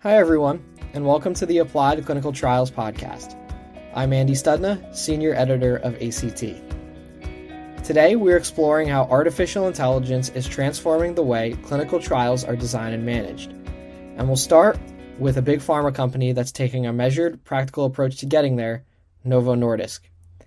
Hi everyone, and welcome to the Applied Clinical Trials Podcast. I'm Andy Studna, Senior Editor of ACT. Today we're exploring how artificial intelligence is transforming the way clinical trials are designed and managed. And we'll start with a big pharma company that's taking a measured, practical approach to getting there, Novo Nordisk.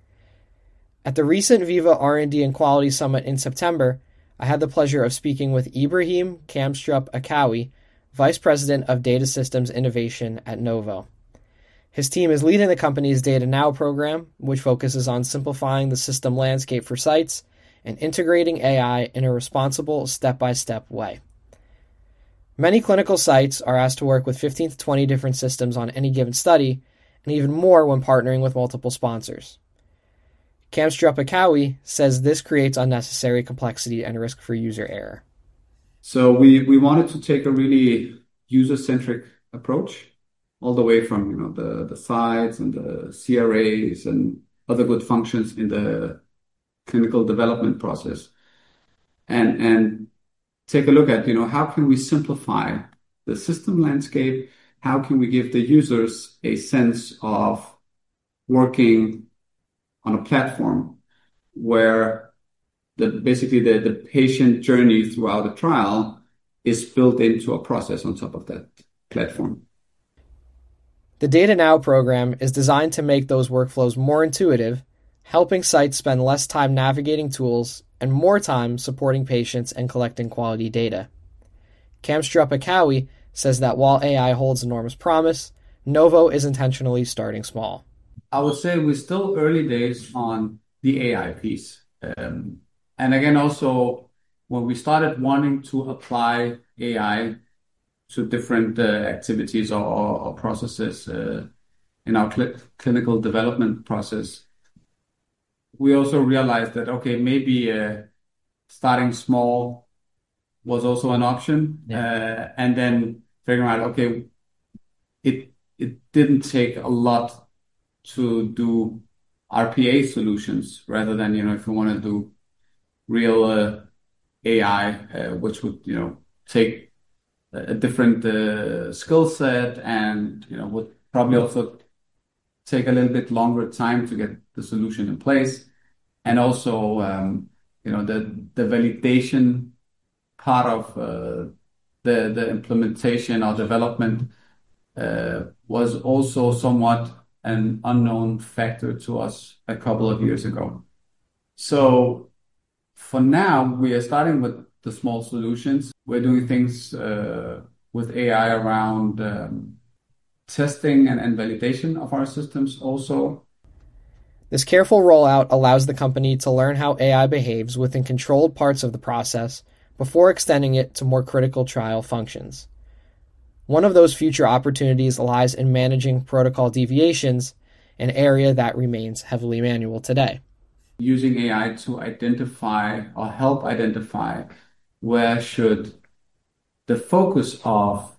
At the recent Viva R&D and Quality Summit in September, I had the pleasure of speaking with Ibrahim Kamstrup-Akawi, Vice President of Data Systems Innovation at Novo. His team is leading the company's Data Now program, which focuses on simplifying the system landscape for sites and integrating AI in a responsible, step-by-step way. Many clinical sites are asked to work with 15 to 20 different systems on any given study, and even more when partnering with multiple sponsors. Kamstrup-Akawi says this creates unnecessary complexity and risk for user error. So we wanted to take a really user-centric approach, all the way from the sites and the CRAs and other good functions in the clinical development process, and take a look at how can we simplify the system landscape? How can we give the users a sense of working on a platform where basically the patient journey throughout a trial is built into a process on top of that platform. The Data Now program is designed to make those workflows more intuitive, helping sites spend less time navigating tools and more time supporting patients and collecting quality data. Kamstrup-Akawi says that while AI holds enormous promise, Novo is intentionally starting small. I would say we're still early days on the AI piece. And again, also, when we started wanting to apply AI to different activities or processes in our clinical development process, we also realized that, okay, maybe starting small was also an option. Yeah. And then figuring out, okay, it didn't take a lot to do RPA solutions rather than, if you want to do real AI, which would, take a different skill set and, would probably also take a little bit longer time to get the solution in place. And also, the validation part of the implementation or development was also somewhat an unknown factor to us a couple of years ago. So for now, we are starting with the small solutions. We're doing things with AI around testing and validation of our systems also. This careful rollout allows the company to learn how AI behaves within controlled parts of the process before extending it to more critical trial functions. One of those future opportunities lies in managing protocol deviations, an area that remains heavily manual today. Using AI to identify or help identify where should the focus of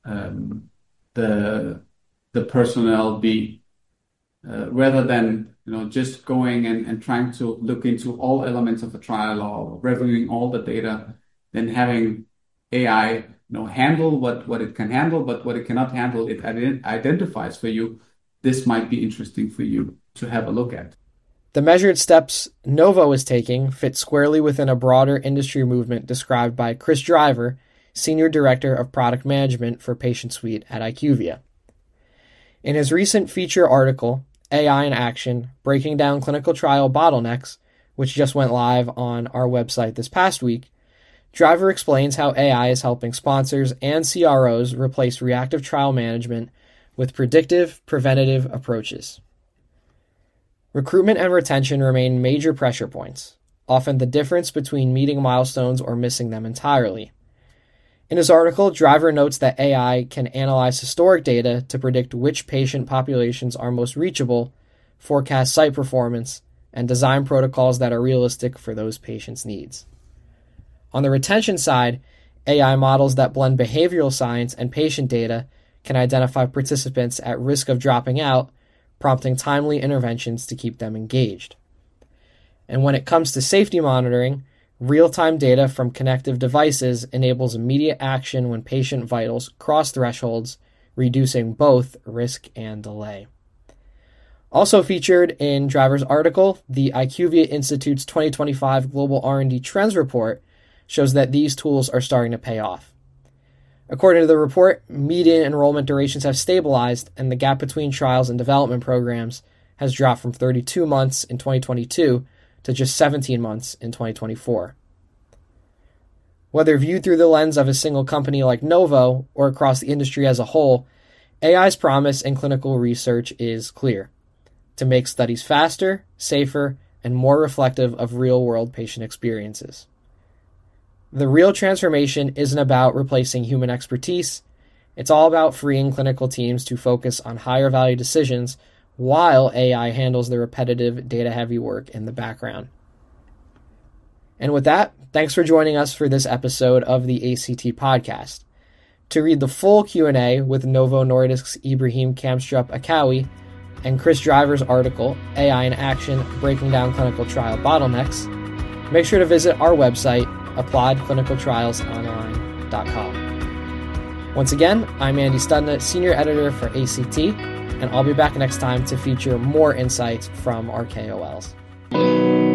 the personnel be, rather than just going and trying to look into all elements of the trial or reviewing all the data, then having AI handle what it can handle, but what it cannot handle, it identifies for you. This might be interesting for you to have a look at. The measured steps Novo is taking fit squarely within a broader industry movement described by Chris Driver, Senior Director of Product Management for Patient Suite at IQVIA. In his recent feature article, AI in Action, Breaking Down Clinical Trial Bottlenecks, which just went live on our website this past week, Driver explains how AI is helping sponsors and CROs replace reactive trial management with predictive, preventative approaches. Recruitment and retention remain major pressure points, often the difference between meeting milestones or missing them entirely. In his article, Driver notes that AI can analyze historic data to predict which patient populations are most reachable, forecast site performance, and design protocols that are realistic for those patients' needs. On the retention side, AI models that blend behavioral science and patient data can identify participants at risk of dropping out, prompting timely interventions to keep them engaged. And when it comes to safety monitoring, real-time data from connective devices enables immediate action when patient vitals cross thresholds, reducing both risk and delay. Also featured in Driver's article, the IQVIA Institute's 2025 Global R&D Trends Report shows that these tools are starting to pay off. According to the report, median enrollment durations have stabilized, and the gap between trials and development programs has dropped from 32 months in 2022 to just 17 months in 2024. Whether viewed through the lens of a single company like Novo or across the industry as a whole, AI's promise in clinical research is clear: to make studies faster, safer, and more reflective of real-world patient experiences. The real transformation isn't about replacing human expertise. It's all about freeing clinical teams to focus on higher-value decisions while AI handles the repetitive, data-heavy work in the background. And with that, thanks for joining us for this episode of the ACT Podcast. To read the full Q&A with Novo Nordisk's Ibrahim Kamstrup-Akawi and Chris Driver's article, AI in Action, Breaking Down Clinical Trial Bottlenecks, make sure to visit our website, appliedclinicaltrialsonline.com. Once again, I'm Andy Studna, Senior Editor for ACT, and I'll be back next time to feature more insights from our KOLs.